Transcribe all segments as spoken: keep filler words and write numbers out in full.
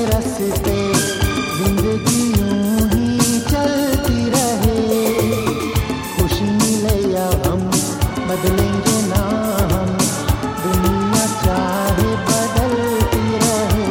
रस्ते, जिंदगी यूं ही चलती रहे। खुशी मिले या हम बदलेंगे ना हम, दुनिया चाहे बदलती रहे।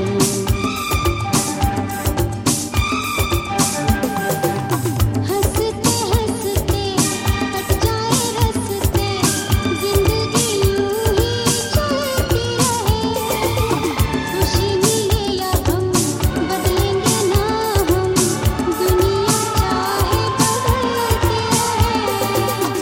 हंसते हंसते कट जाए रस्ते, जिंदगी यूं ही चलती रहे। खुशी मिले या हम बदलेंगे ना हम, दुनिया चाहे बदलती रहे।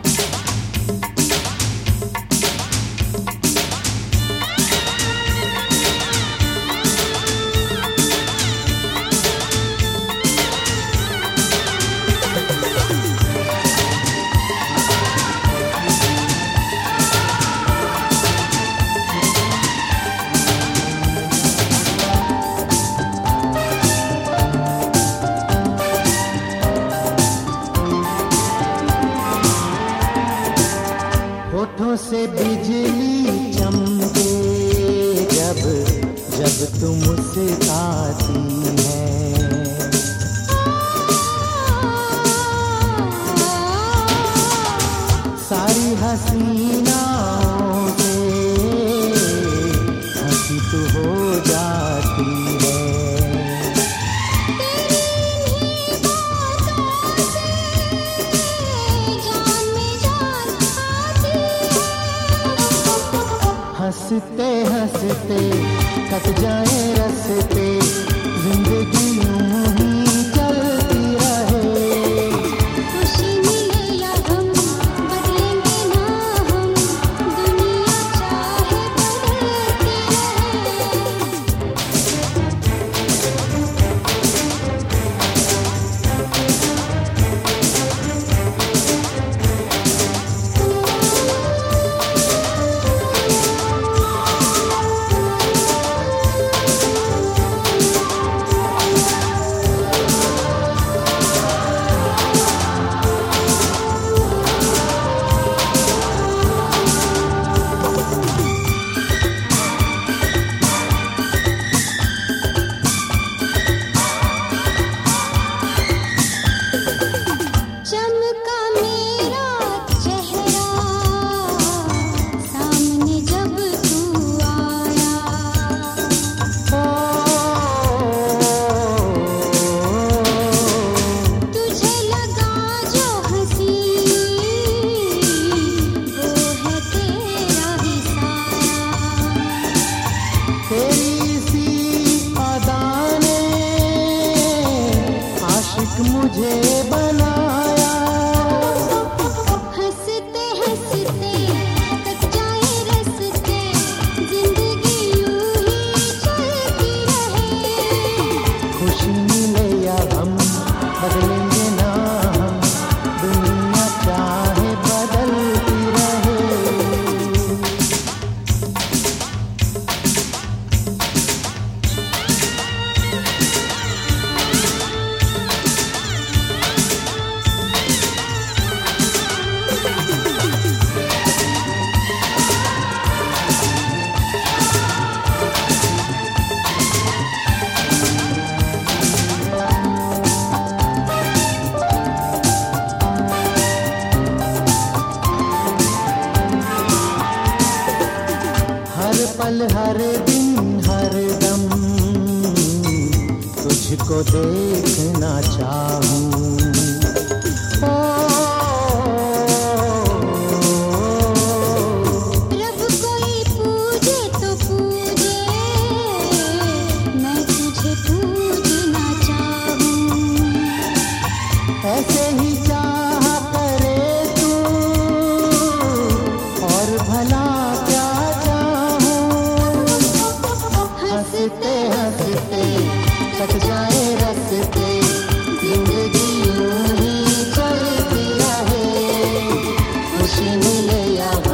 होठों से बिजली चमके जब जब तुम मुस्कुराती है। सारी हसीनाओं से हंसी तो हो जाती है। हंसते हंसते कट जाए रस्ते, जिंदगी यूं ही चलती रहे। खुशी मिले या हम बदलेंगे ना हम, दुनिया चाहे बदलती चमका मेरा चेहरा सामने जब तू आया। तुझे लगा जो हंसी वो है तेरा ही साया। तेरी सी अदा ने आशिक मुझे बनाया। हंसते हंसते कट जाए रस्ते, जिंदगी यूं ही चलती रहे। खुशी मिले या हम बदलेंगे ना हम, दुनिया चाहे बदलती रहे। हर पल हर दिन हर दम तुझको देखना चाहूं। ओ, रब कोई पूजे तो पूजे, मैं तुझे पूजना चाहूं। ऐसे ही चाह करे तू और भला क्या चाहूं। हंसते हंसते कट जाए रस्ते, जिंदगी यूं ही चलती रहे। खुशी मिले या